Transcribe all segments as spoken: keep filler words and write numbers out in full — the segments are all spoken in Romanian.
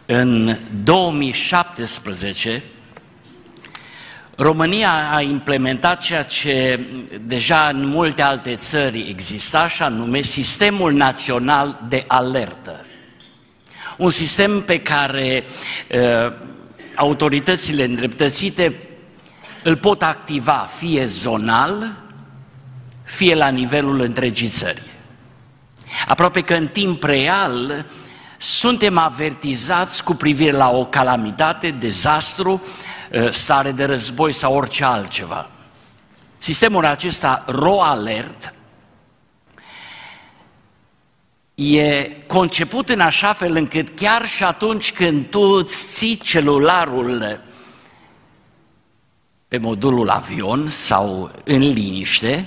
În două mii șaptesprezece, România a implementat ceea ce deja în multe alte țări exista, și anume Sistemul Național de Alertă. Un sistem pe care uh, autoritățile îndreptățite îl pot activa fie zonal, fie la nivelul întregii țări. Aproape că în timp real suntem avertizați cu privire la o calamitate, dezastru, stare de război sau orice altceva. Sistemul acesta RoAlert e conceput în așa fel încât chiar și atunci când tu îți ții celularul pe modulul avion sau în liniște,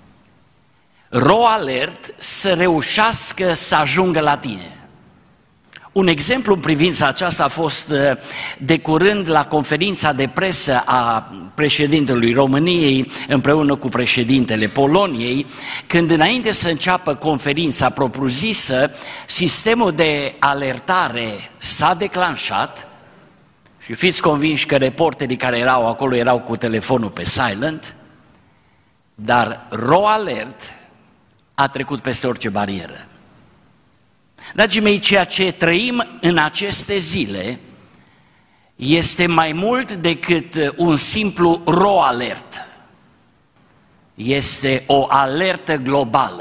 RoAlert să reușească să ajungă la tine. Un exemplu în privința aceasta a fost de curând la conferința de presă a președintelui României împreună cu președintele Poloniei, când înainte să înceapă conferința propriu-zisă, sistemul de alertare s-a declanșat și fiți convinși că reporterii care erau acolo erau cu telefonul pe silent, dar RoAlert a trecut peste orice barieră. Dragii mei, ceea ce trăim în aceste zile este mai mult decât un simplu RoAlert. Este o alertă globală.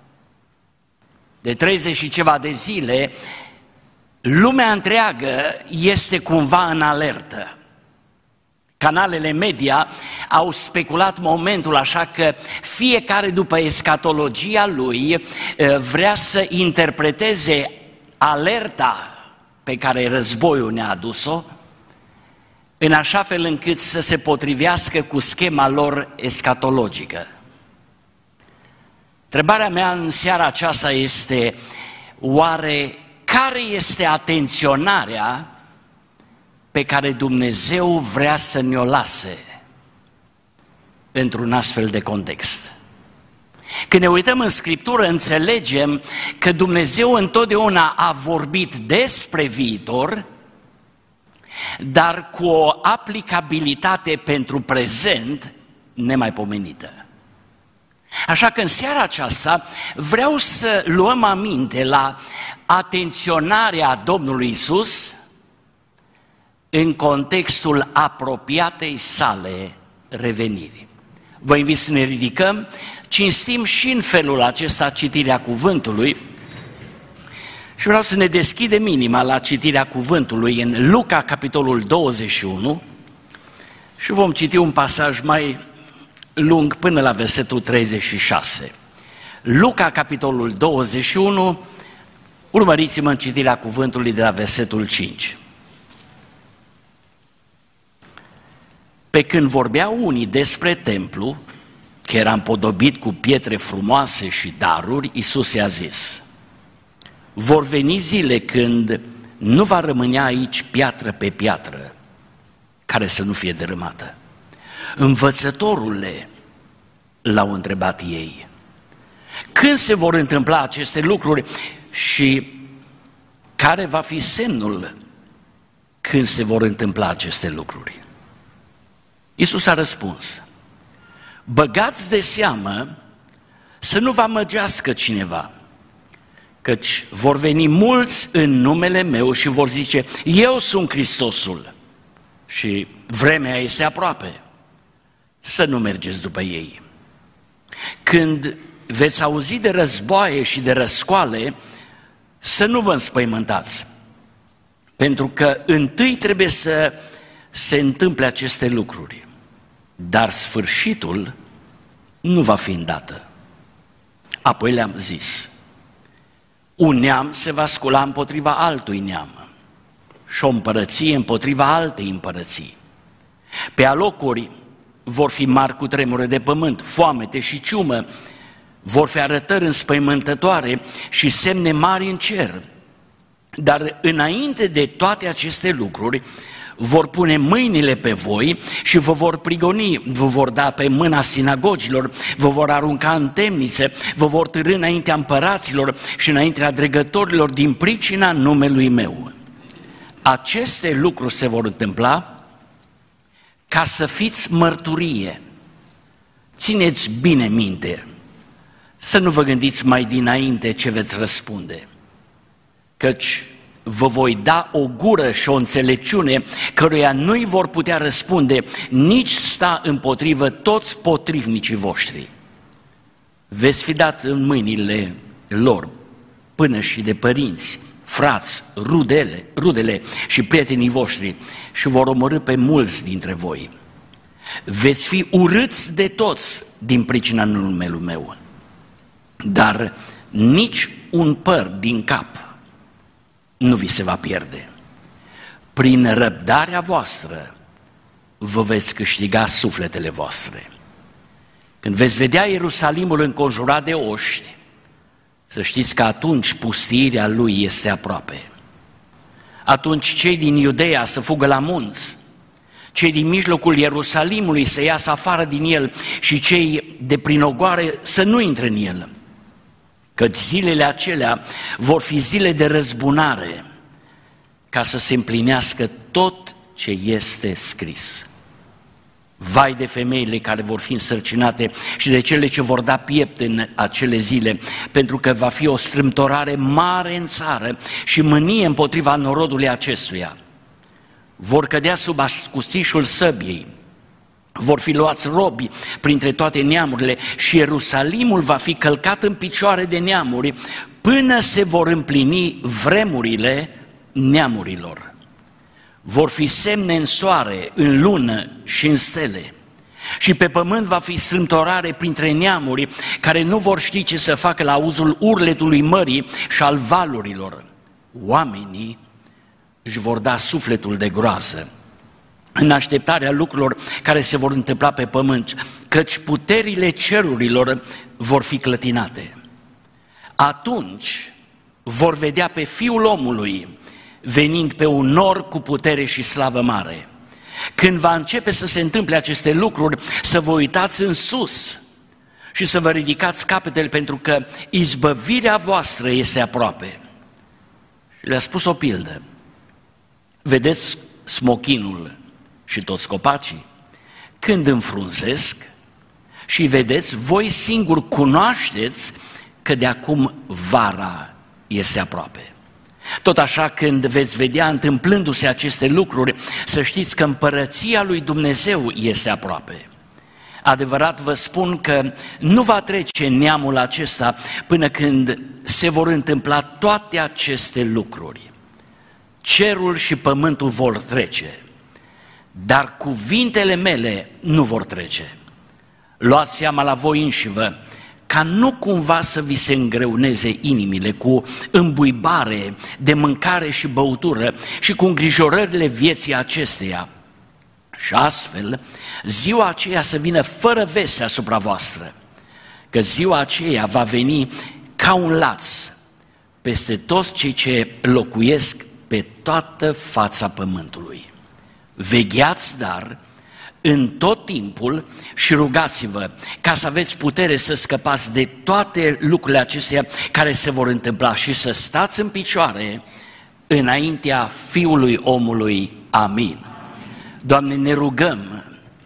De treizeci și ceva de zile, lumea întreagă este cumva în alertă. Canalele media au speculat momentul așa că fiecare după escatologia lui vrea să interpreteze alerta pe care războiul ne-a adus-o în așa fel încât să se potrivească cu schema lor escatologică. Întrebarea mea în seara aceasta este: oare care este atenționarea pe care Dumnezeu vrea să ne-o lase într-un astfel de context? Când ne uităm în Scriptură, înțelegem că Dumnezeu întotdeauna a vorbit despre viitor, dar cu o aplicabilitate pentru prezent nemaipomenită. Așa că în seara aceasta vreau să luăm aminte la atenționarea Domnului Iisus în contextul apropiatei sale reveniri. Vă invit să ne ridicăm, cinstim și în felul acesta citirea cuvântului și vreau să ne deschidem inima la citirea cuvântului în Luca, capitolul douăzeci și unu, și vom citi un pasaj mai lung până la versetul treizeci și șase. Luca, capitolul douăzeci și unu, urmăriți-mă în citirea cuvântului de la versetul cinci. Pe când vorbeau unii despre templu, că era împodobit cu pietre frumoase și daruri, Iisus i-a zis: vor veni zile când nu va rămâne aici piatră pe piatră care să nu fie dărâmată. Învățătorule, l-au întrebat ei, când se vor întâmpla aceste lucruri și care va fi semnul când se vor întâmpla aceste lucruri? Iisus a răspuns: băgați de seamă să nu vă amăgească cineva, căci vor veni mulți în numele meu și vor zice: eu sunt Hristosul, și vremea este aproape. Să nu mergeți după ei. Când veți auzi de războaie și de răscoale, să nu vă înspăimântați, pentru că întâi trebuie să se întâmple aceste lucruri, dar sfârșitul nu va fi îndată. Apoi le-am zis: un neam se va scula împotriva altui neam și o împărăție împotriva altei împărății. Pe alocuri vor fi mari cutremure de pământ, foamete și ciumă, vor fi arătări înspăimântătoare și semne mari în cer. Dar înainte de toate aceste lucruri, vor pune mâinile pe voi și vă vor prigoni, vă vor da pe mâna sinagogilor, vă vor arunca în temnițe, vă vor târî înaintea împăraților și înaintea dregătorilor din pricina numelui meu. aceste lucruri se vor întâmpla ca să fiți mărturie. Țineți bine minte, să nu vă gândiți mai dinainte ce veți răspunde, căci vă voi da o gură și o înțelepciune căruia nu-i vor putea răspunde, nici sta împotrivă toți potrivnicii voștri. Veți fi dat în mâinile lor, până și de părinți, frați, rudele, rudele și prietenii voștri, și vor omorî pe mulți dintre voi. Veți fi urâți de toți din pricina numelui meu, dar nici un păr din cap nu vi se va pierde. Prin răbdarea voastră vă veți câștiga sufletele voastre. Când veți vedea Ierusalimul înconjurat de oști, să știți că atunci pustiirea lui este aproape. Atunci cei din Iudeea să fugă la munți, cei din mijlocul Ierusalimului să iasă afară din el și cei de prin ogoare să nu intre în el. Căci zilele acelea vor fi zile de răzbunare, ca să se împlinească tot ce este scris. Vai de femeile care vor fi însărcinate și de cele ce vor da piept în acele zile, pentru că va fi o strâmtorare mare în țară și mânie împotriva norodului acestuia. Vor cădea sub ascuțișul săbiei, vor fi luați robi printre toate neamurile și Ierusalimul va fi călcat în picioare de neamuri până se vor împlini vremurile neamurilor. Vor fi semne în soare, în lună și în stele. Și pe pământ va fi strâmtorare printre neamuri care nu vor ști ce să facă la auzul urletului mării și al valurilor. Oamenii își vor da sufletul de groază în așteptarea lucrurilor care se vor întâmpla pe pământ, căci puterile cerurilor vor fi clătinate. Atunci vor vedea pe Fiul omului venind pe un nor cu putere și slavă mare. Când va începe să se întâmple aceste lucruri, să vă uitați în sus și să vă ridicați capetele, pentru că izbăvirea voastră este aproape. Și le-a spus o pildă. Vedeți smochinul și toți copacii? Când înfrunzesc și vedeți, voi singuri cunoașteți că de acum vara este aproape. Tot așa, când veți vedea întâmplându-se aceste lucruri, să știți că împărăția lui Dumnezeu este aproape. Adevărat vă spun că nu va trece neamul acesta până când se vor întâmpla toate aceste lucruri. Cerul și pământul vor trece, dar cuvintele mele nu vor trece. Luați seama la voi înșivă, ca nu cumva să vi se îngreuneze inimile cu îmbuibare de mâncare și băutură și cu îngrijorările vieții acesteia. Și astfel, ziua aceea să vină fără veste asupra voastră, că ziua aceea va veni ca un laț peste toți cei ce locuiesc pe toată fața pământului. Vegheați, dar, în tot timpul și rugați-vă ca să aveți putere să scăpați de toate lucrurile acestea care se vor întâmpla și să stați în picioare înaintea Fiului omului. Amin. Doamne, ne rugăm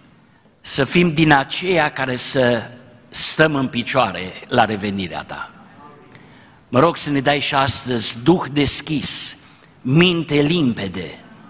să fim din aceia care să stăm în picioare la revenirea Ta. Mă rog să ne dai și astăzi duh deschis, minte limpede,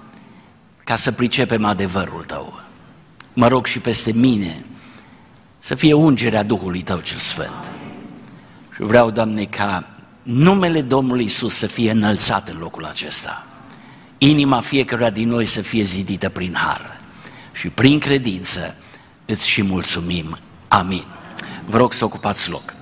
ca să pricepem adevărul Tău. Mă rog și peste mine să fie ungerea Duhului Tău cel Sfânt. Și vreau, Doamne, ca numele Domnului Iisus să fie înălțat în locul acesta. Inima fiecăruia din noi să fie zidită prin har și prin credință îți și mulțumim. Amin. Vă rog să ocupați loc.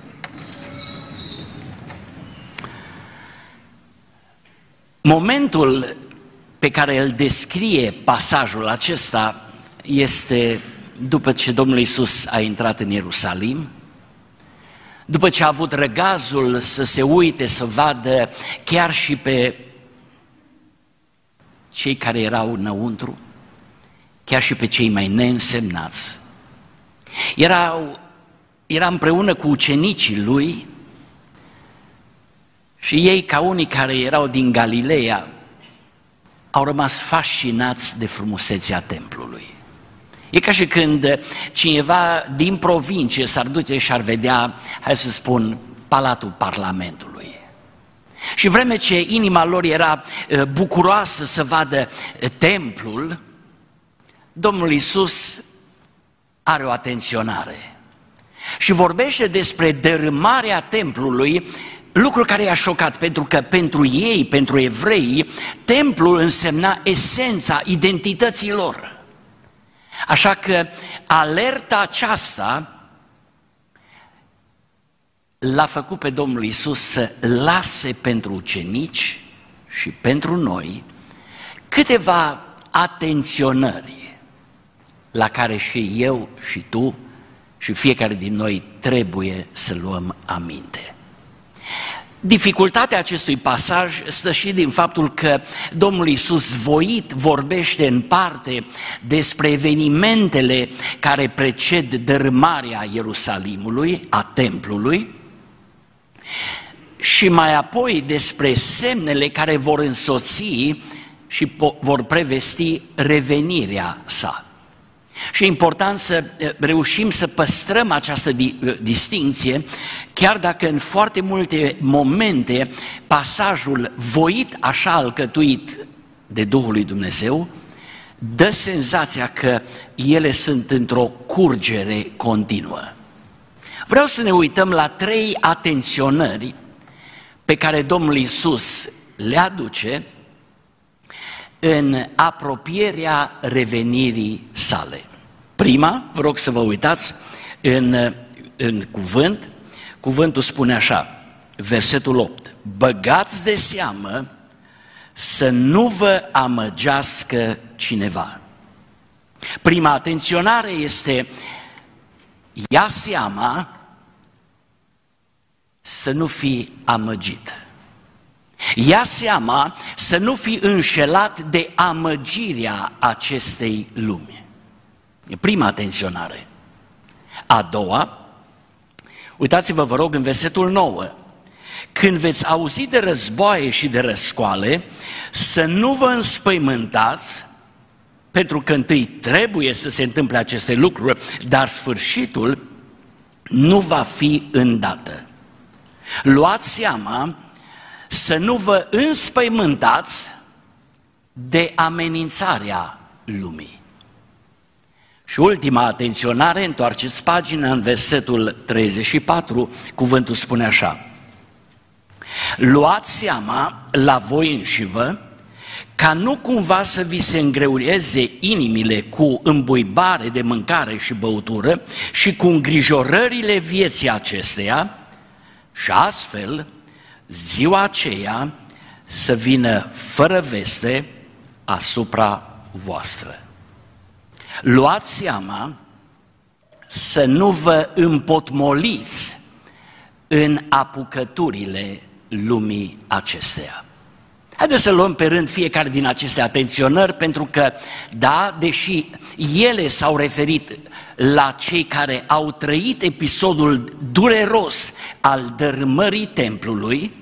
Momentul pe care îl descrie pasajul acesta este după ce Domnul Iisus a intrat în Ierusalim, după ce a avut răgazul să se uite, să vadă chiar și pe cei care erau înăuntru, chiar și pe cei mai neînsemnați. Era, era împreună cu ucenicii lui și ei, ca unii care erau din Galileea, au rămas fascinați de frumusețea templului. E ca și când cineva din provincie s-ar duce și ar vedea, hai să spun, Palatul Parlamentului. Și vreme ce inima lor era bucuroasă să vadă templul, Domnul Iisus are o atenționare și vorbește despre dărâmarea templului, lucru care i-a șocat, pentru că pentru ei, pentru evrei, templul însemna esența identității lor. Așa că alerta aceasta l-a făcut pe Domnul Iisus să lase pentru ucenici și pentru noi câteva atenționări la care și eu și tu și fiecare din noi trebuie să luăm aminte. Dificultatea acestui pasaj stă și din faptul că Domnul Iisus voit vorbește în parte despre evenimentele care preced dărâmarea Ierusalimului, a templului, și mai apoi despre semnele care vor însoți și vor prevesti revenirea sa. Și e important să reușim să păstrăm această distinție, chiar dacă în foarte multe momente pasajul voit așa alcătuit de Duhul lui Dumnezeu dă senzația că ele sunt într-o curgere continuă. Vreau să ne uităm la trei atenționări pe care Domnul Iisus le aduce în apropierea revenirii sale. Prima, vă rog să vă uitați în, în cuvânt, cuvântul spune așa, versetul opt, băgați de seamă să nu vă amăgească cineva. Prima atenționare este, ia seama să nu fii amăgit. Ia seama să nu fii înșelat de amăgirea acestei lumi. E prima atenționare. A doua, uitați-vă, vă rog, în versetul nouă. Când veți auzi de războaie și de răscoale, să nu vă înspăimântați, pentru că întâi trebuie să se întâmple aceste lucruri, dar sfârșitul nu va fi îndată. Luați seama să nu vă înspăimântați de amenințarea lumii. Și ultima atenționare, întoarceți pagina în versetul treizeci și patru, cuvântul spune așa. Luați seama la voi înșivă ca nu cumva să vi se îngreuneze inimile cu îmbuibare de mâncare și băutură și cu îngrijorările vieții acesteia și astfel ziua aceea să vină fără veste asupra voastră. Luați seama să nu vă împotmoliți în apucăturile lumii acesteia. Haideți să luăm pe rând fiecare din aceste atenționări, pentru că, da, deși ele s-au referit la cei care au trăit episodul dureros al dărâmării templului,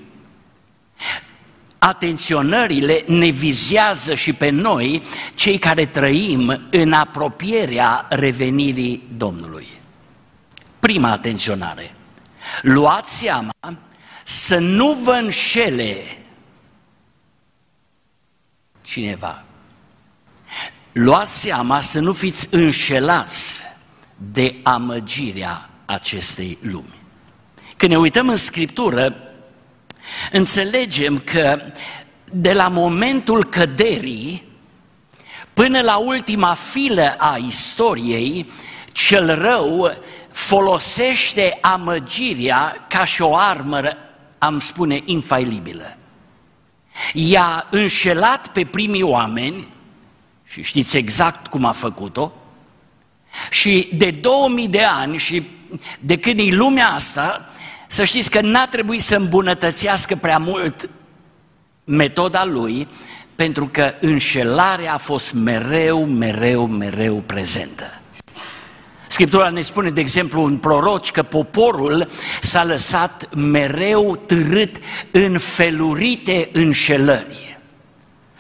atenționările ne vizează și pe noi, cei care trăim în apropierea revenirii Domnului. Prima atenționare. Luați seama să nu vă înșele cineva. Luați seama să nu fiți înșelați de amăgirea acestei lumi. Când ne uităm în Scriptură, înțelegem că de la momentul căderii până la ultima filă a istoriei, cel rău folosește amăgirea ca și o armă, am spune, infailibilă. I-a înșelat pe primii oameni, și știți exact cum a făcut-o, și de două mii de ani și de când e lumea asta, să știți că n-a trebuit să îmbunătățească prea mult metoda lui, pentru că înșelarea a fost mereu, mereu, mereu prezentă. Scriptura ne spune, de exemplu, în proroci, că poporul s-a lăsat mereu târât în felurite înșelări.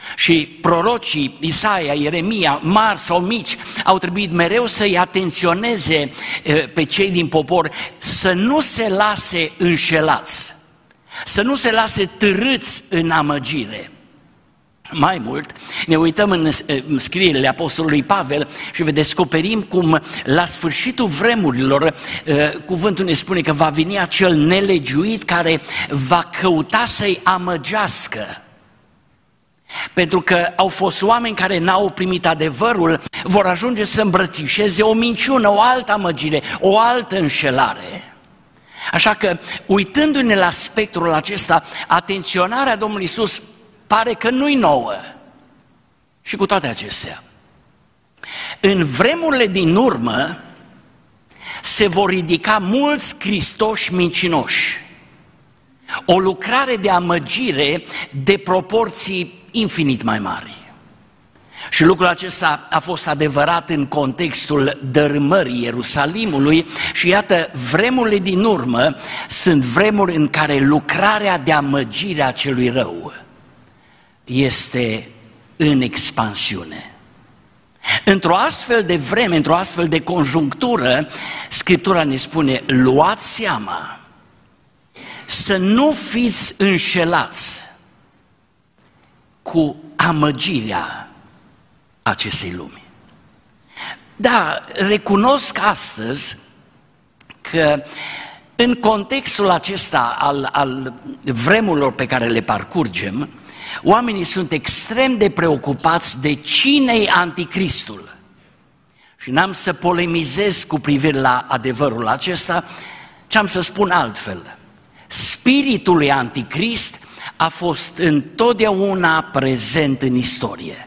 Și prorocii Isaia, Ieremia, mari sau mici, au trebuit mereu să-i atenționeze pe cei din popor să nu se lase înșelați, să nu se lase târâți în amăgire. Mai mult, ne uităm în scrierile Apostolului Pavel și descoperim cum la sfârșitul vremurilor cuvântul ne spune că va veni acel nelegiuit care va căuta să-i amăgească. Pentru că au fost oameni care n-au primit adevărul, vor ajunge să îmbrățișeze o minciună, o altă amăgire, o altă înșelare. Așa că, uitându-ne la spectrul acesta, atenționarea Domnului Iisus pare că nu-i nouă. Și cu toate acestea, în vremurile din urmă se vor ridica mulți Hristoși mincinoși. O lucrare de amăgire de proporții infinit mai mari. Și lucrul acesta a fost adevărat în contextul dărâmării Ierusalimului și iată, vremurile din urmă sunt vremuri în care lucrarea de amăgire a celui rău este în expansiune. Într-o astfel de vreme, într-o astfel de conjunctură, Scriptura ne spune, luați seama să nu fiți înșelați cu amăgirea acestei lumi. Da, recunosc astăzi că în contextul acesta al, al vremurilor pe care le parcurgem, oamenii sunt extrem de preocupați de cine-i anticristul. Și n-am să polemizez cu privire la adevărul acesta, ci am să spun altfel. Spiritul lui anticrist a fost întotdeauna prezent în istorie.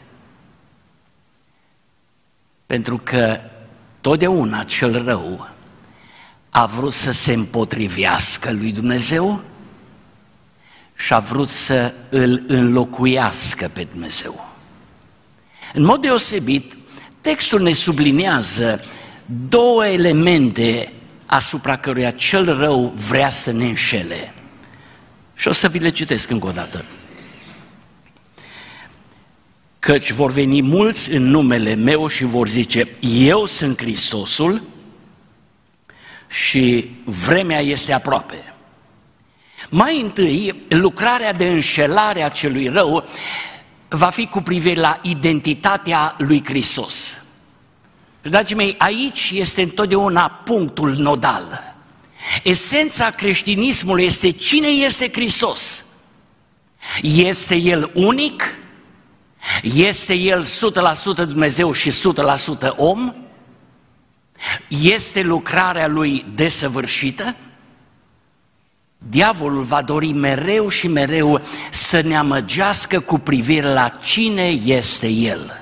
Pentru că totdeauna cel rău a vrut să se împotrivească lui Dumnezeu și a vrut să îl înlocuiască pe Dumnezeu. În mod deosebit, textul ne subliniază două elemente asupra căruia cel rău vrea să ne înșele. Și o să vi le citesc încă o dată. Căci vor veni mulți în numele meu și vor zice, eu sunt Hristosul și vremea este aproape. Mai întâi, lucrarea de înșelare a celui rău va fi cu privire la identitatea lui Hristos. Dragii mei, aici este întotdeauna punctul nodal. Esența creștinismului este cine este Hristos. Este El unic? Este El o sută la sută Dumnezeu și o sută la sută om? Este lucrarea Lui desăvârșită? Diavolul va dori mereu și mereu să ne amăgească cu privire la cine este El.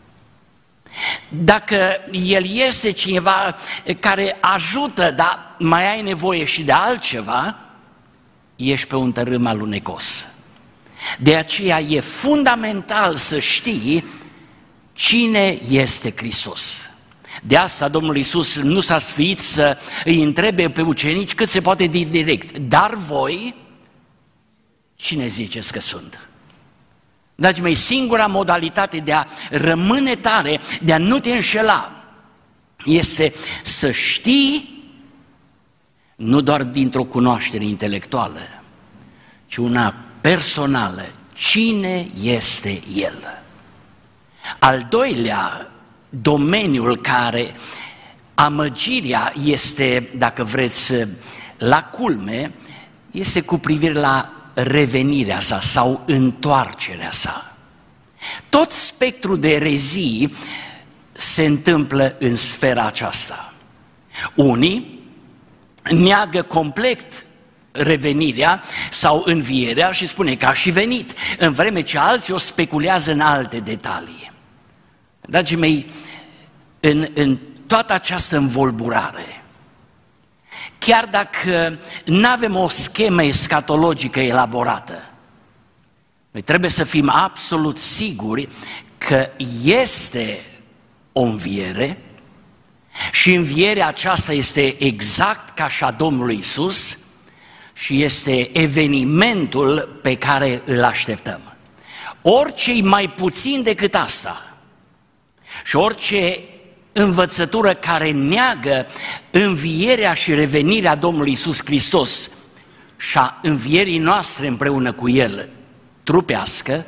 Dacă El este cineva care ajută, dar mai ai nevoie și de altceva, ești pe un tărâm alunecos. De aceea e fundamental să știi cine este Hristos. De asta Domnul Iisus nu s-a sfiit să îi întrebe pe ucenici cât se poate de direct. Dar voi, cine ziceți că sunt? Dragii mei, singura modalitate de a rămâne tare, de a nu te înșela, este să știi, nu doar dintr-o cunoaștere intelectuală, ci una personală, cine este El. Al doilea, domeniul care amăgirea este, dacă vreți, la culme, este cu privire la revenirea sa sau întoarcerea sa. Tot spectrul de erezii se întâmplă în sfera aceasta. Unii neagă complet revenirea sau învierea și spune că a și venit, în vreme ce alții o speculează în alte detalii. Dragii mei, în, în toată această învolburare, chiar dacă nu avem o schemă escatologică elaborată, noi trebuie să fim absolut siguri că este o înviere și învierea aceasta este exact ca și a Domnului Iisus și este evenimentul pe care îl așteptăm. Orice e mai puțin decât asta și orice învățătură care neagă învierea și revenirea Domnului Iisus Hristos și a învierii noastre împreună cu El trupească,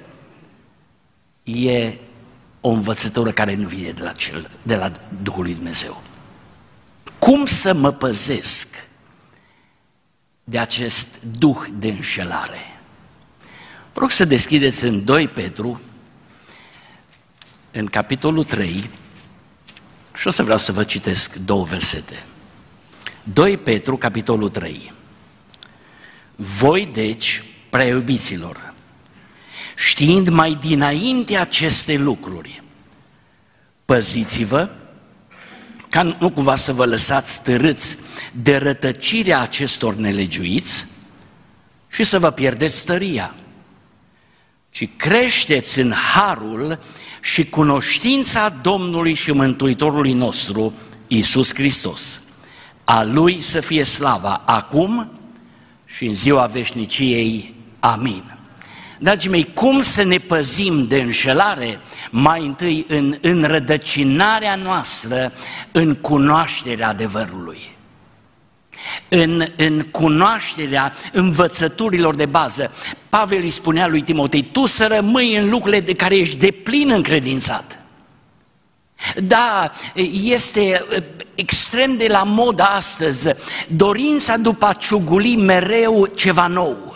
e o învățătură care nu vine de la, cel, de la Duhul lui Dumnezeu. Cum să mă păzesc de acest duh de înșelare? Vă rog să deschideți în doi Petru, în capitolul trei, și o să vreau să vă citesc două versete. doi Petru, capitolul trei. Voi, deci, prea iubiților, știind mai dinainte aceste lucruri, păziți-vă ca nu cumva să vă lăsați târâți de rătăcirea acestor nelegiuiți și să vă pierdeți tăria, ci creșteți în harul și cunoștința Domnului și Mântuitorului nostru, Iisus Hristos. A Lui să fie slava acum și în ziua veșniciei. Amin. Dragii mei, cum să ne păzim de înșelare? Mai întâi în înrădăcinarea noastră, în cunoașterea adevărului, în, în cunoașterea învățăturilor de bază. Pavel îi spunea lui Timotei, tu să rămâi în lucrurile de care ești deplin încredințat. Da, este extrem de la modă astăzi dorința după a ciuguli mereu ceva nou.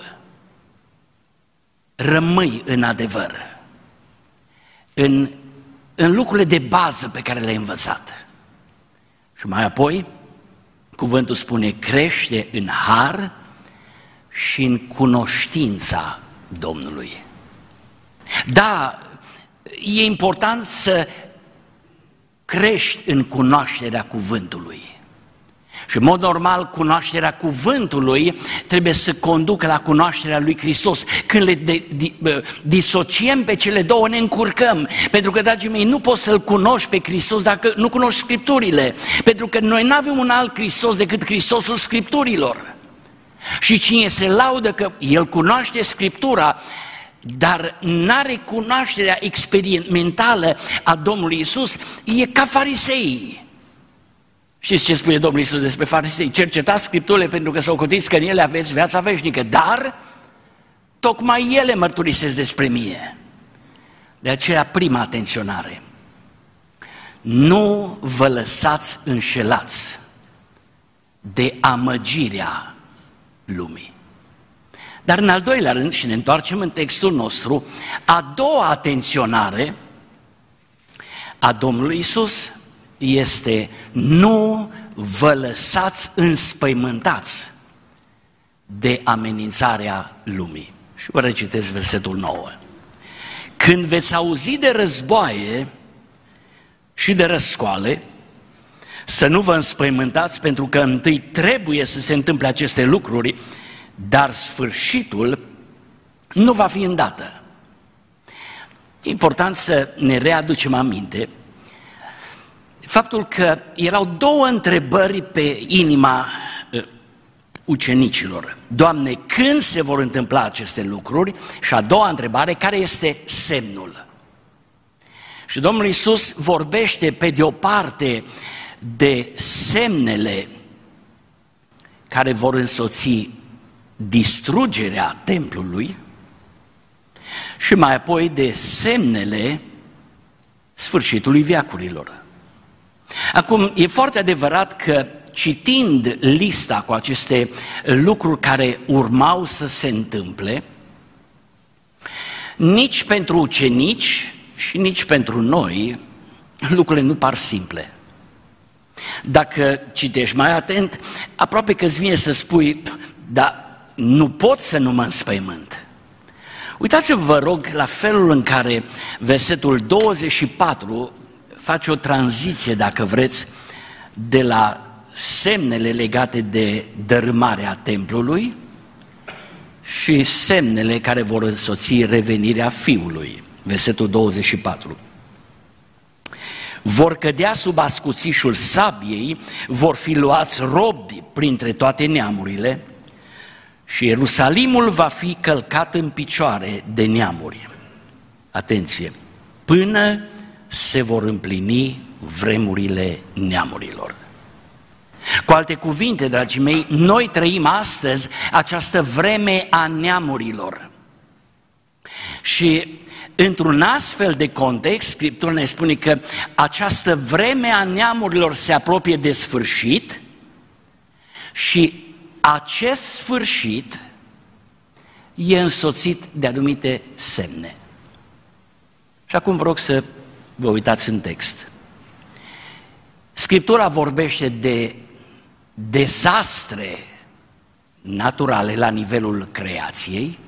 Rămâi în adevăr, în, în lucrurile de bază pe care le-ai învățat. Și mai apoi, cuvântul spune, crește în har și în cunoștința Domnului. Da, e important să crești în cunoașterea cuvântului. Și în mod normal, cunoașterea cuvântului trebuie să conducă la cunoașterea lui Hristos. Când le de, de, disociem pe cele două, ne încurcăm. Pentru că, dragii mei, nu poți să-L cunoști pe Hristos dacă nu cunoști Scripturile. Pentru că noi nu avem un alt Hristos decât Hristosul Scripturilor. Și cine se laudă că el cunoaște Scriptura, dar n-are cunoașterea experimentală a Domnului Iisus, e ca fariseii. Știți ce spune Domnul Iisus despre farisei? Cercetați Scripturile pentru că socotiți că în ele aveți viața veșnică, dar tocmai ele mărturisesc despre mine. De aceea prima atenționare. Nu vă lăsați înșelați de amăgirea lumii. Dar în al doilea rând, și ne întoarcem în textul nostru, a doua atenționare a Domnului Iisus este nu vă lăsați înspăimântați de amenințarea lumii. Și vă recitesc versetul nouă. Când veți auzi de războaie și de răscoale, să nu vă înspăimântați, pentru că întâi trebuie să se întâmple aceste lucruri, dar sfârșitul nu va fi îndată. E important să ne readucem aminte faptul că erau două întrebări pe inima ucenicilor. Doamne, când se vor întâmpla aceste lucruri? Și a doua întrebare, care este semnul? Și Domnul Iisus vorbește pe de o parte de semnele care vor însoți distrugerea templului și mai apoi de semnele sfârșitului veacurilor. Acum, e foarte adevărat că citind lista cu aceste lucruri care urmau să se întâmple, nici pentru ucenici și nici pentru noi lucrurile nu par simple. Dacă citești mai atent, aproape că îți vine să spui, dar nu pot să nu mă înspăimânt. Uitați-vă, vă rog, la felul în care versetul douăzeci și patru face o tranziție, dacă vreți, de la semnele legate de dărâmarea templului și semnele care vor însoți revenirea Fiului. Versetul douăzeci și patru. Vor cădea sub ascuțișul sabiei, vor fi luați robi printre toate neamurile și Ierusalimul va fi călcat în picioare de neamuri. atenție, până se vor împlini vremurile neamurilor. Cu alte cuvinte, dragii mei, noi trăim astăzi această vreme a neamurilor. Și într-un astfel de context, Scriptura ne spune că această vreme a neamurilor se apropie de sfârșit și acest sfârșit e însoțit de anumite semne. Și acum vă rog să vă uitați în text. Scriptura vorbește de dezastre naturale la nivelul creației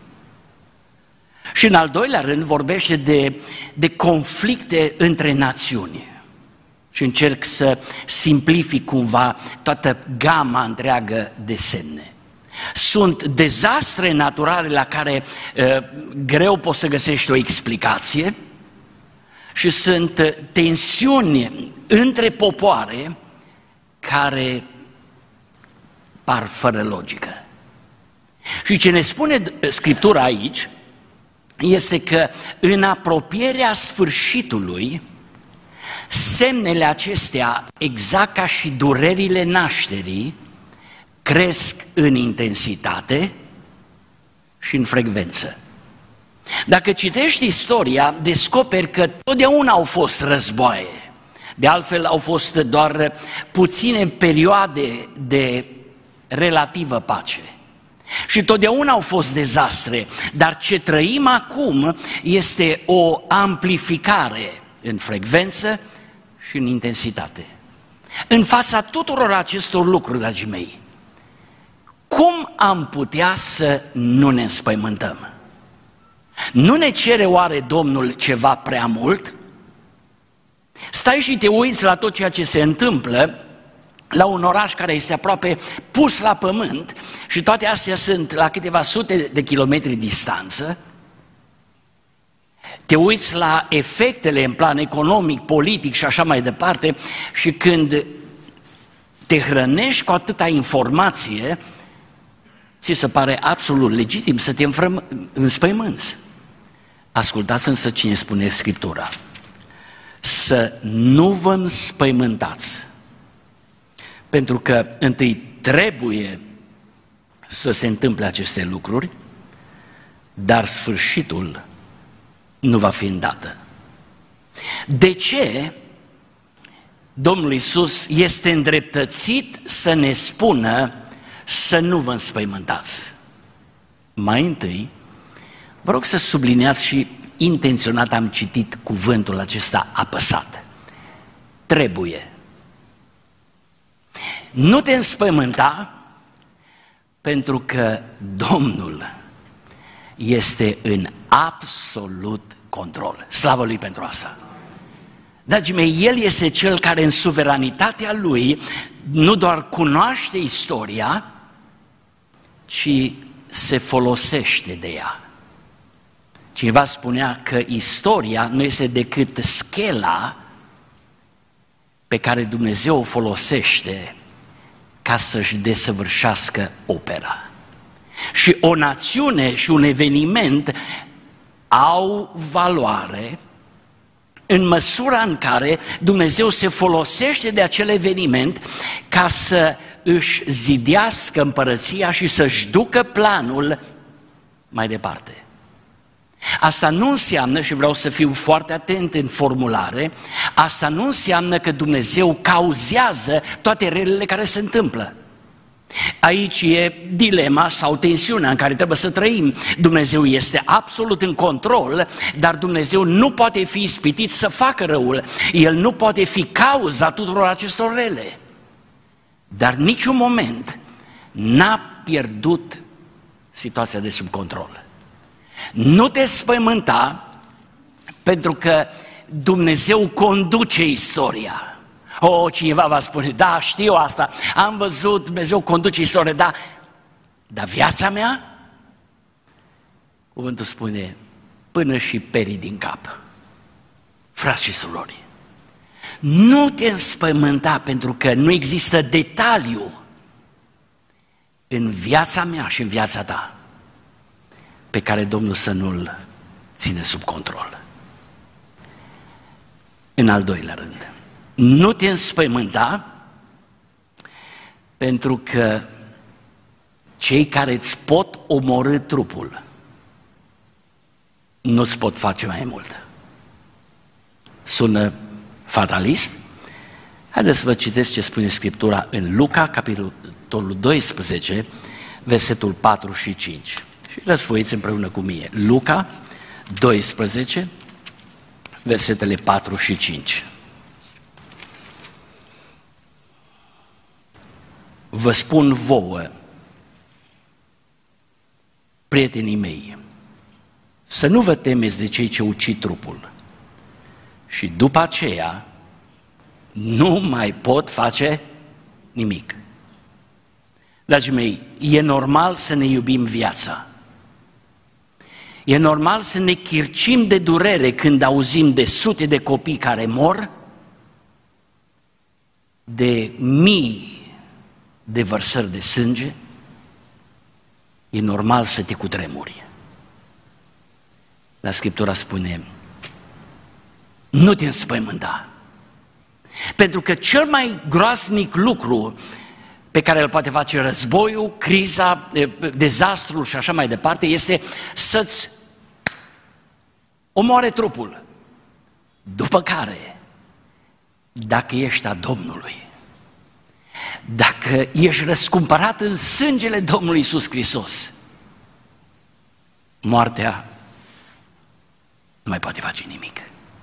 și în al doilea rând vorbește de, de conflicte între națiuni. Și încerc să simplific cumva toată gama întreagă de semne. Sunt dezastre naturale la care uh, greu poți să găsești o explicație și sunt tensiuni între popoare care par fără logică. Și ce ne spune Scriptura aici este că în apropierea sfârșitului, semnele acestea, exact ca și durerile nașterii, cresc în intensitate și în frecvență. Dacă citești istoria, descoperi că totdeauna au fost războaie. De altfel, au fost doar puține perioade de relativă pace. Și totdeauna au fost dezastre, dar ce trăim acum este o amplificare în frecvență și în intensitate. În fața tuturor acestor lucruri, dragii mei, cum am putea să nu ne înspăimântăm? Nu ne cere oare Domnul ceva prea mult? Stai și te uiți la tot ceea ce se întâmplă la un oraș care este aproape pus la pământ și toate astea sunt la câteva sute de kilometri distanță. Te uiți la efectele în plan economic, politic și așa mai departe și când te hrănești cu atâta informație, ți se pare absolut legitim să te înspăimânți. Ascultați însă cine spune Scriptura. Să nu vă înspăimântați, pentru că întâi trebuie să se întâmple aceste lucruri, dar sfârșitul nu va fi îndată. De ce Domnul Iisus este îndreptățit să ne spună să nu vă înspăimântați? Mai întâi, vă rog să subliniați și intenționat am citit cuvântul acesta apăsat. Trebuie. Nu te înspăimânta, pentru că Domnul este în absolut control. Slavă Lui pentru asta. Dragii mei, El este Cel care în suveranitatea Lui nu doar cunoaște istoria, ci se folosește de ea. Cineva spunea că istoria nu este decât schela pe care Dumnezeu o folosește ca să-și desăvârșească opera. Și o națiune și un eveniment au valoare în măsura în care Dumnezeu se folosește de acel eveniment ca să își zidească împărăția și să-și ducă planul mai departe. Asta nu înseamnă, și vreau să fiu foarte atent în formulare, asta nu înseamnă că Dumnezeu cauzează toate relele care se întâmplă. Aici e dilema sau tensiunea în care trebuie să trăim. Dumnezeu este absolut în control, dar Dumnezeu nu poate fi ispitit să facă răul. El nu poate fi cauza tuturor acestor rele. Dar niciun moment n-a pierdut situația de sub control. Nu te spăimânta, pentru că Dumnezeu conduce istoria. O, cineva va spune, da, știu asta, am văzut, Dumnezeu conduce istoria, da, dar viața mea? Cuvântul spune, până și perii din cap. Frați și surori, nu te înspăimânta, pentru că nu există detaliu în viața mea și în viața ta pe care Domnul să nu-l ține sub control. În al doilea rând, nu te înspăimânta, pentru că cei care îți pot omorî trupul nu-ți pot face mai mult. Sună fatalist? Haideți să vă citesc ce spune Scriptura în Luca, capitolul doisprezece, versetul patru și cinci. Și răsfoiți împreună cu mine. Luca doisprezece, versetele patru și cinci. Vă spun vouă, prietenii mei, să nu vă temeți de cei ce ucid trupul și după aceea nu mai pot face nimic. Dragii mei, e normal să ne iubim viața. E normal să ne chircim de durere când auzim de sute de copii care mor, de mii de vărsări de sânge. E normal să te cutremuri. Dar Scriptura spune, nu te înspăimânta. Pentru că cel mai groaznic lucru pe care îl poate face războiul, criza, dezastrul și așa mai departe, este să-ți omoare trupul. După care, dacă ești a Domnului, dacă ești răscumpărat în sângele Domnului Iisus Hristos, moartea nu mai poate face nimic.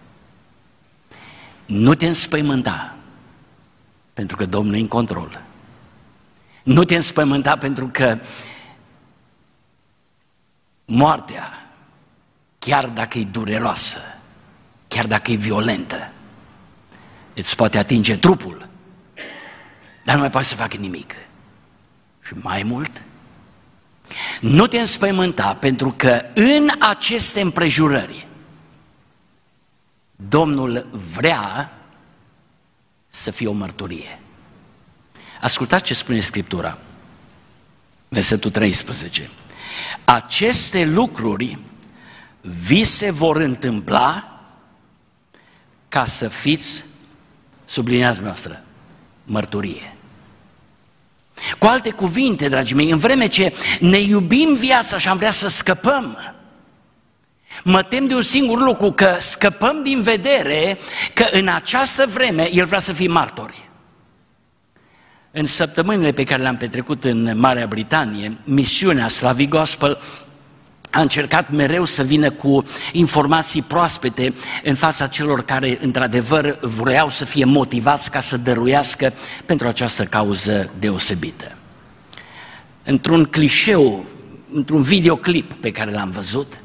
Nu te înspăimânta, pentru că Domnul e în control. Nu te înspăimânta pentru că moartea, chiar dacă e dureroasă, chiar dacă e violentă, îți poate atinge trupul, dar nu mai poate să facă nimic. Și mai mult, nu te înspăimânta pentru că în aceste împrejurări Domnul vrea să fie o mărturie. Ascultați ce spune Scriptura, versetul treisprezece. Aceste lucruri vi se vor întâmpla ca să fiți, subliniați noastră, mărturie. Cu alte cuvinte, dragii mei, în vreme ce ne iubim viața și am vrea să scăpăm, mă tem de un singur lucru, că scăpăm din vedere că în această vreme El vrea să fie martori. În săptămânile pe care le-am petrecut în Marea Britanie, misiunea Slavic Gospel a încercat mereu să vină cu informații proaspete în fața celor care, într-adevăr, vreau să fie motivați ca să dăruiască pentru această cauză deosebită. Într-un clișeu, într-un videoclip pe care l-am văzut,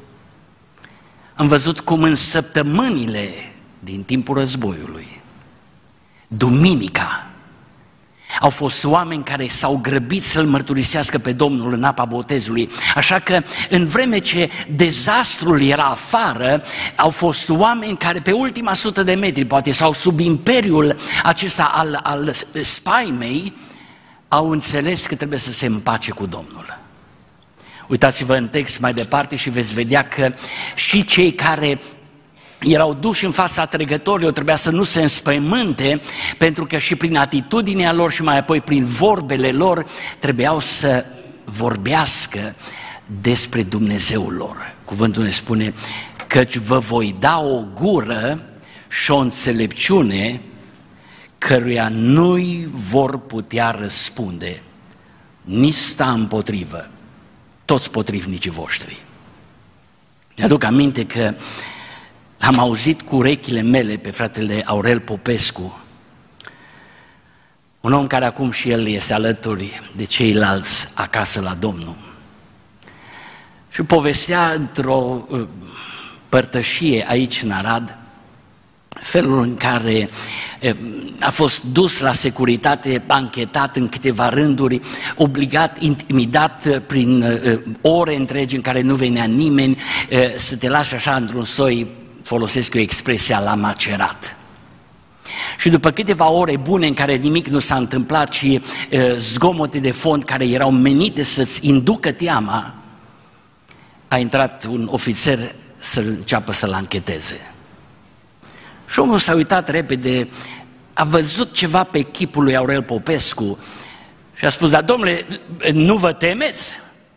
am văzut cum în săptămânile din timpul războiului, duminica, au fost oameni care s-au grăbit să-L mărturisească pe Domnul în apa botezului. Așa că, în vreme ce dezastrul era afară, au fost oameni care pe ultima sută de metri, poate, sau sub imperiul acesta al, al spaimei, au înțeles că trebuie să se împace cu Domnul. Uitați-vă în text mai departe și veți vedea că și cei care erau duși în fața trecătorilor trebuia să nu se înspăimânte, pentru că și prin atitudinea lor și mai apoi prin vorbele lor trebuiau să vorbească despre Dumnezeul lor. Cuvântul ne spune, căci vă voi da o gură și o înțelepciune căruia nu-i vor putea răspunde, nici sta împotrivă toți potrivnicii voștri. Mi-aduc aminte că am auzit cu urechile mele pe fratele Aurel Popescu, un om care acum și el este alături de ceilalți acasă la Domnul. Și povestea într-o părtășie aici în Arad felul în care a fost dus la securitate, anchetat în câteva rânduri, obligat, intimidat prin ore întregi în care nu venea nimeni, să te lași așa într-un soi, folosesc eu expresia, la macerat. Și după câteva ore bune în care nimic nu s-a întâmplat și zgomote de fond care erau menite să-ți inducă teama, a intrat un ofițer să înceapă să-l ancheteze. Și omul s-a uitat repede, a văzut ceva pe chipul lui Aurel Popescu și a spus, dar domnule, nu vă temeți?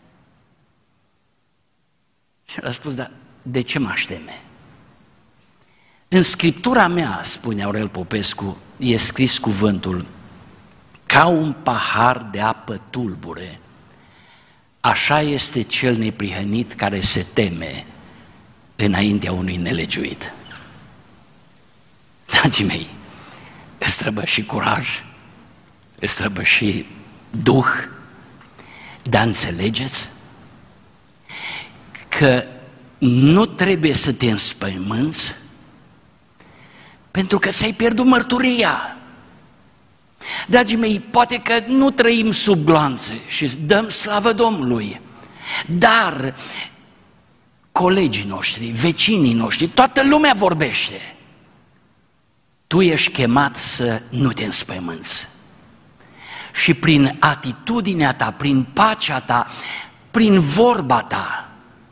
Și el a spus, dar de ce m-aș teme? În scriptura mea, spune Aurel Popescu, e scris cuvântul, ca un pahar de apă tulbure, așa este cel neprihănit care se teme înaintea unui nelegiuit. Dragii mei, îți trebuie și curaj, îți trebuie și duh, dar înțelegeți că nu trebuie să te înspăimânți pentru că ți-ai pierdut mărturia. Dragii mei, poate că nu trăim sub gloanțe și dăm slavă Domnului, dar colegii noștri, vecinii noștri, toată lumea vorbește. Tu ești chemat să nu te înspăimânți. Și prin atitudinea ta, prin pacea ta, prin vorba ta,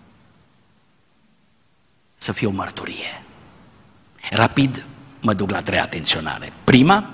să fie o mărturie. Rapid mă duc la trei atenționare. Prima,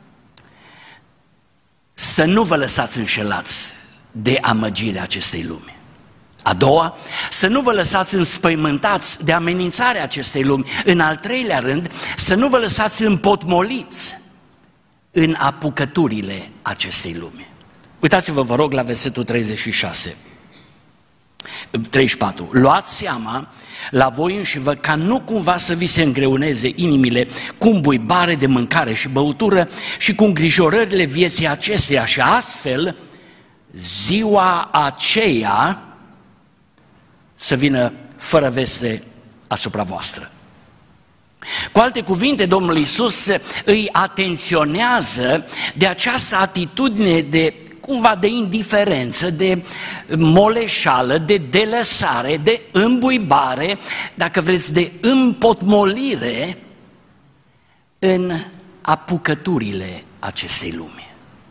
să nu vă lăsați înșelați de amăgirea acestei lumi. A doua, să nu vă lăsați înspăimântați de amenințarea acestei lumi. În al treilea rând, să nu vă lăsați împotmoliți în apucăturile acestei lumi. Uitați-vă, vă rog, la versetul treizeci și șase, treizeci și patru. Luați seama la voi înșivă ca nu cumva să vi se îngreuneze inimile cu îmbuibare de mâncare și băutură și cu îngrijorările vieții acesteia și astfel ziua aceea să vină fără veste asupra voastră. Cu alte cuvinte, Domnul Iisus îi atenționează de această atitudine de cumva de indiferență, de moleșală, de delăsare, de îmbuibare, dacă vreți, de împotmolire în apucăturile acestei lumi.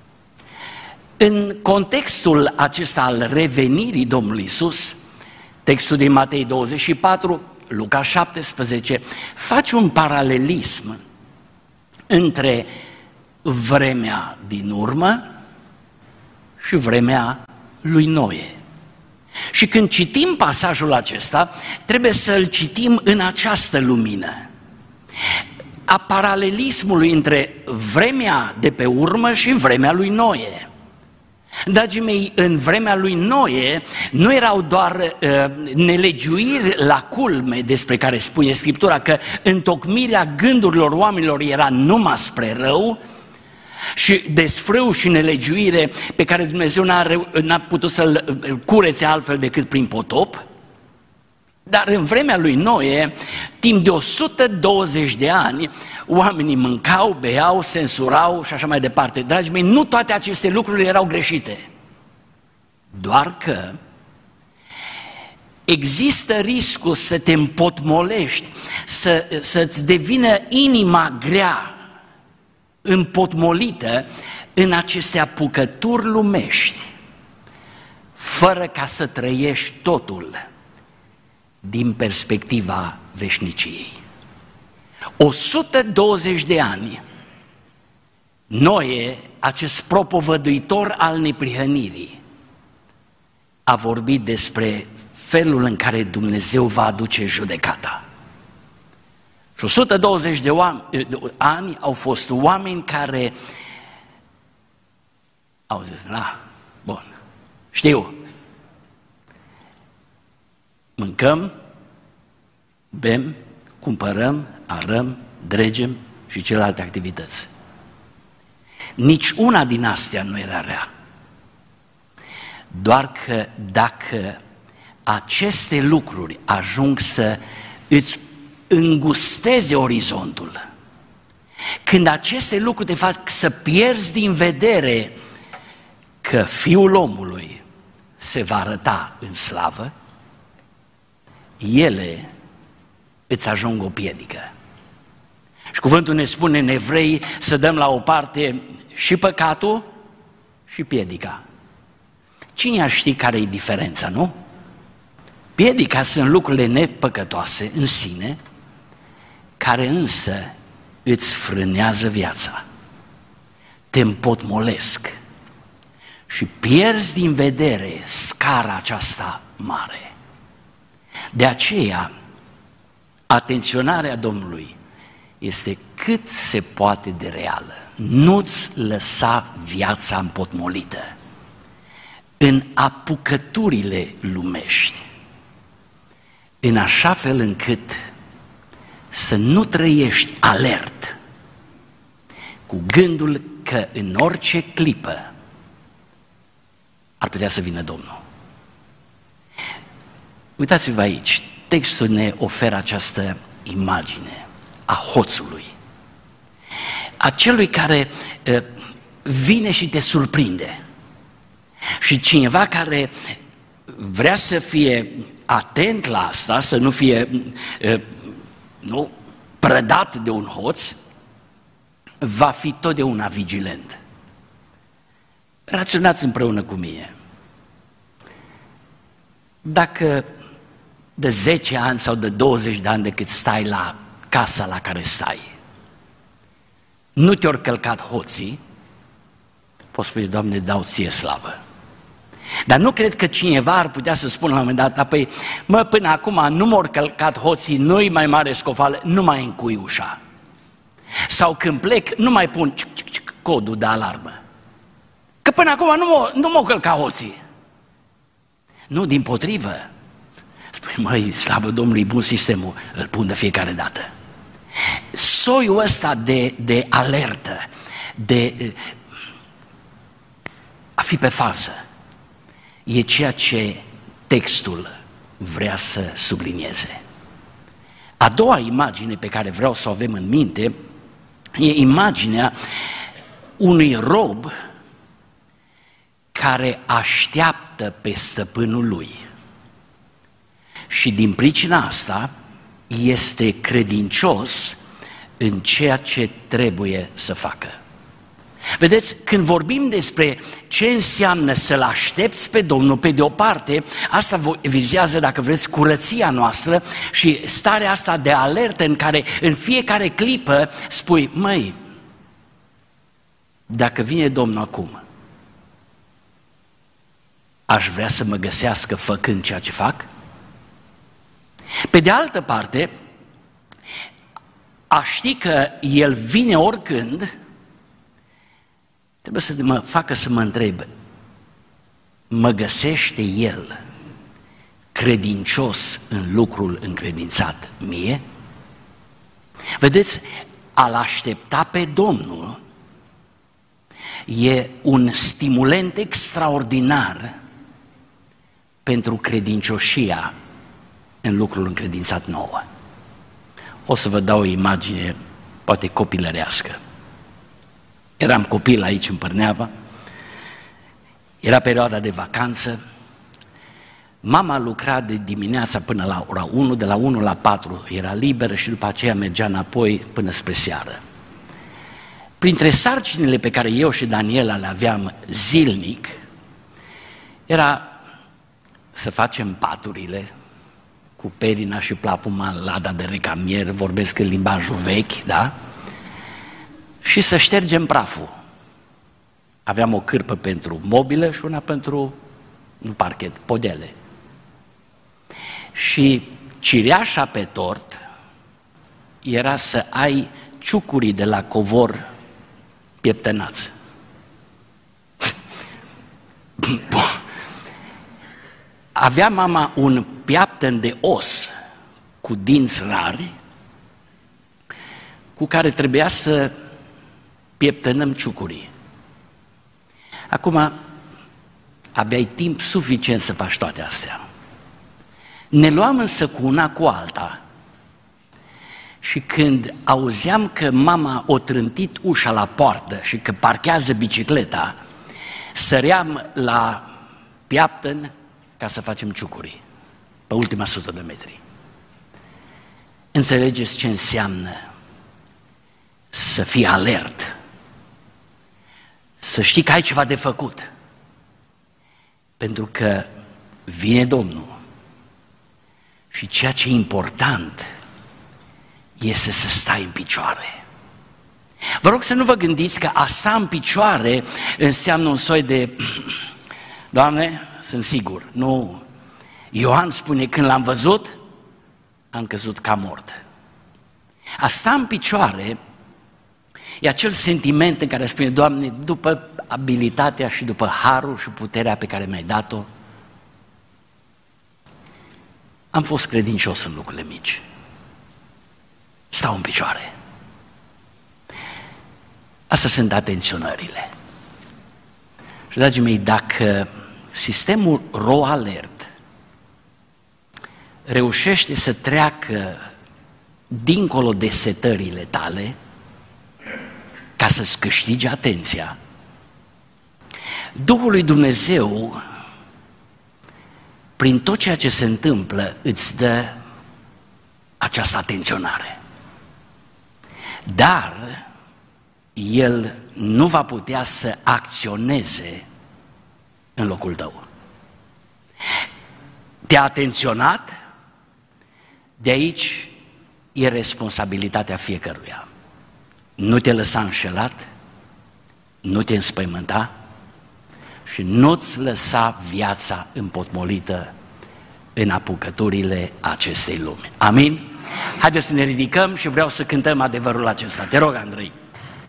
În contextul acesta al revenirii Domnului Iisus, textul din Matei douăzeci și patru, Luca șaptesprezece, face un paralelism între vremea din urmă și vremea lui Noe. Și când citim pasajul acesta, trebuie să-l citim în această lumină, a paralelismului între vremea de pe urmă și vremea lui Noe. Dragii mei, în vremea lui Noe nu erau doar uh, nelegiuiri la culme despre care spune Scriptura, că întocmirea gândurilor oamenilor era numai spre rău, și desfrâu și nelegiuire pe care Dumnezeu n-a, n-a putut să-l curețe altfel decât prin potop. Dar în vremea lui Noe, timp de o sută douăzeci de ani, oamenii mâncau, beau, se însurau și așa mai departe. Dragii mei, nu toate aceste lucruri erau greșite. Doar că există riscul să te împotmolești, să, să-ți devină inima grea, împotmolită în aceste apucături lumești, fără ca să trăiești totul din perspectiva veșniciei. o sută douăzeci de ani, Noe, acest propovăduitor al neprihănirii, a vorbit despre felul în care Dumnezeu va aduce judecata. Și o sută douăzeci de ani au fost oameni care au zis, la, bun, știu, mâncăm, bem, cumpărăm, arăm, dregem și celelalte activități. Nici una din astea nu era rea. Doar că dacă aceste lucruri ajung să îți îngusteze orizontul, când aceste lucruri te fac să pierzi din vedere că Fiul omului se va arăta în slavă, ele îți ajung o piedică. Și cuvântul ne spune în Evrei să dăm la o parte și păcatul și piedica. Cine ar ști care e diferența, nu? Piedica sunt lucrurile nepăcătoase în sine, care însă îți frânează viața, te împotmolesc și pierzi din vedere scara aceasta mare. De aceea, atenționarea Domnului este cât se poate de reală. Nu-ți lăsa viața împotmolită în apucăturile lumești, în așa fel încât să nu trăiești alert cu gândul că în orice clipă ar putea să vină Domnul. Uitați-vă aici, textul ne oferă această imagine a hoțului, a celui care uh, vine și te surprinde, și cineva care vrea să fie atent la asta, să nu fie uh, nu, prădat de un hoț, va fi totdeauna vigilent. Raționați împreună cu mine. Dacă de zece ani sau de douăzeci de ani de cât stai la casa la care stai, nu te-au călcat hoții, poți spune, Doamne, dau ție slavă. Dar nu cred că cineva ar putea să spună la un moment dat, apoi, mă, până acum nu m-au călcat hoții, nu-i mai mare scofală, nu mai încui ușa. Sau când plec, nu mai pun cic, cic, cic, codul de alarmă. Că până acum nu m-au, nu m-au călcat hoții. Nu, dimpotrivă. Spui, măi, slavă Domnului, bun sistemul, îl pun de fiecare dată. Soiul ăsta de, de alertă, de a fi pe fază, e ceea ce textul vrea să sublinieze. A doua imagine pe care vreau să o avem în minte e imaginea unui rob care așteaptă pe stăpânul lui. Și din pricina asta este credincios în ceea ce trebuie să facă. Vedeți, când vorbim despre ce înseamnă să-L aștepți pe Domnul, pe de o parte, asta vizează, dacă vreți, curăția noastră și starea asta de alertă în care în fiecare clipă spui, măi, dacă vine Domnul acum, aș vrea să mă găsească făcând ceea ce fac? Pe de altă parte, a ști că El vine oricând, trebuie să mă facă să mă întreb, mă găsește El credincios în lucrul încredințat mie? Vedeți, a-L aștepta pe Domnul e un stimulent extraordinar pentru credincioșia în lucrul încredințat nouă. O să vă dau o imagine, poate copilărească. Eram copil aici în Părneava, era perioada de vacanță, mama lucra de dimineața până la ora unu, de la unu la patru era liberă și după aceea mergea înapoi până spre seară. Printre sarcinile pe care eu și Daniela le aveam zilnic, era să facem paturile cu perina și plapuma, lada de recamier, vorbesc în limbajul vechi, da? Și să ștergem praful. Aveam o cârpă pentru mobilă și una pentru, nu parchet, podele. Și cireașa pe tort era să ai ciucurii de la covor pieptănați. Avea mama un piaptăn de os cu dinți rari cu care trebuia să pieptănăm ciucurii. Acum, aveai timp suficient să faci toate astea. Ne luam însă cu una cu alta și când auzeam că mama o trântit ușa la poartă și că parchează bicicleta, săream la piaptăn ca să facem ciucurii, pe ultima sută de metri. Înțelegeți ce înseamnă să fii alert, să știi că ai ceva de făcut, pentru că vine Domnul și ceea ce e important este să stai în picioare. Vă rog să nu vă gândiți că a sta în picioare înseamnă un soi de... Doamne, sunt sigur, nu... Ioan spune, când l-am văzut, am căzut ca mort. A sta în picioare e acel sentiment în care spune, Doamne, după abilitatea și după harul și puterea pe care mi-ai dat-o, am fost credincios în lucrurile mici. Stau în picioare. Astea sunt atenționările. Și, dragii mei, dacă sistemul RAW Alert reușește să treacă dincolo de setările tale, ca să-ți câștige atenția, Duhul lui Dumnezeu, prin tot ceea ce se întâmplă, îți dă această atenționare. Dar El nu va putea să acționeze în locul tău. Te-a atenționat, de aici e responsabilitatea fiecăruia. Nu te lăsa înșelat, nu te înspăimânta și nu-ți lăsa viața împotmolită în apucăturile acestei lumi. Amin? Haideți să ne ridicăm și vreau să cântăm adevărul acesta. Te rog, Andrei.